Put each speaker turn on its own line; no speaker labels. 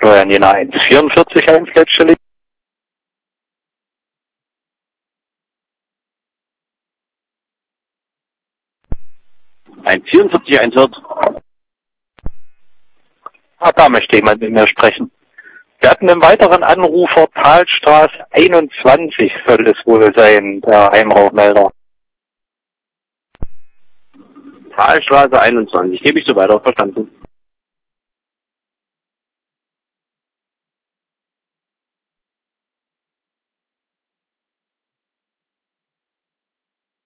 Steuern Jena 144 Leitstelle. 144 einhört. Da möchte jemand mit mir sprechen. Wir hatten einen weiteren Anrufer, Talstraße 21 soll es wohl sein, der Heimrauchmelder.
Talstraße 21, gebe ich so weiter, verstanden.